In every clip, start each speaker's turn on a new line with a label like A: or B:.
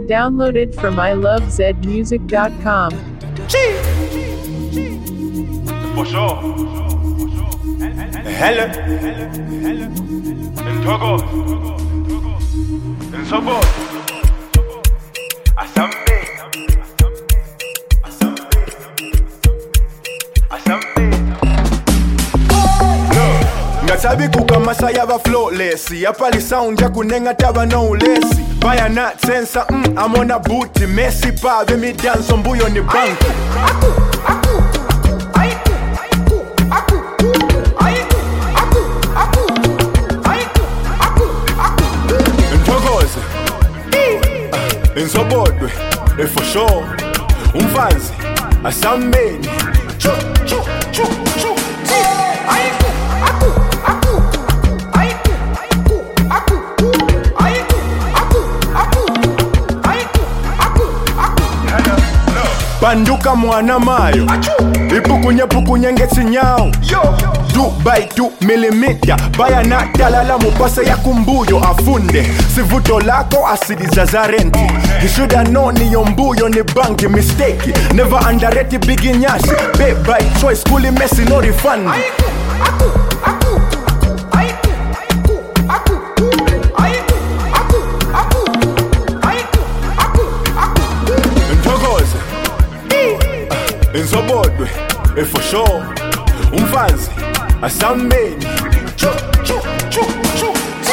A: Downloaded from ilovezmusic.com.
B: For sure. Hella. In Togo. In Sobo. Asambe.
C: Ngatabi kukamasa yaba flawless yapali sound ya kunenga taba no less baya not sense I'm on a booty Messi pa ve mi dance mbuyo ni bank Ntokoze Nsobodwe for sure umfanzi asambeni chu chu chu chu Banduka mwana mayo Ipukunye ngesi nyao 2 by 2 millimeter Baya na talala mupasa ya kumbuyo afunde Sivuto lako asidi za zarenti You shoulda known ni yombuyo ni banki mistake Never underrate bigi nyasi Pay by choice kuli mesi no refund Nsobodwe for sure umfanzi asambeni chu chu chu chu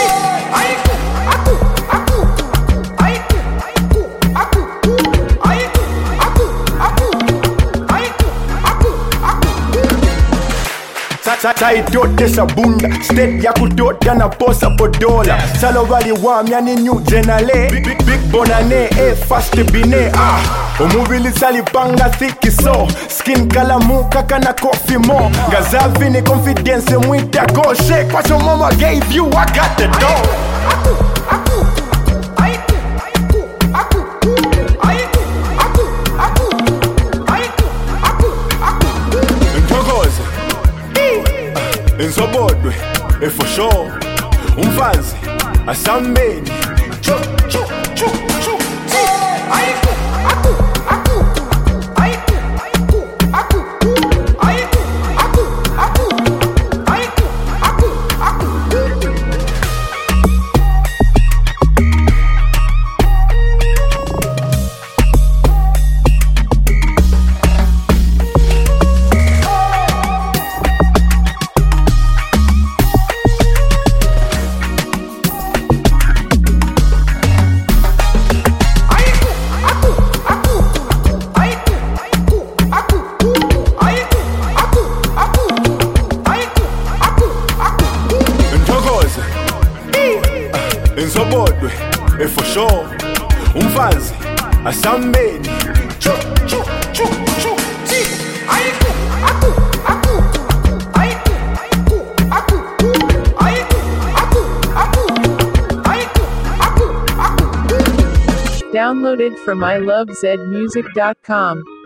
C: Taitote sabunda State ya kutota na posa podola Salo wali wamya ni new generale Big bonane fast bine Omuvili salipanga thiki so Skin kalamuka kana coffee mo Gazavi ni confidence mwita go shake What your mama gave you I got the dough Nsobodwe for sure umfanzi asambeni chu chu chu chu Nsobodwe for sure umfanzi asambeni chu chu chu chu
A: Downloaded from ilovezmusic.com.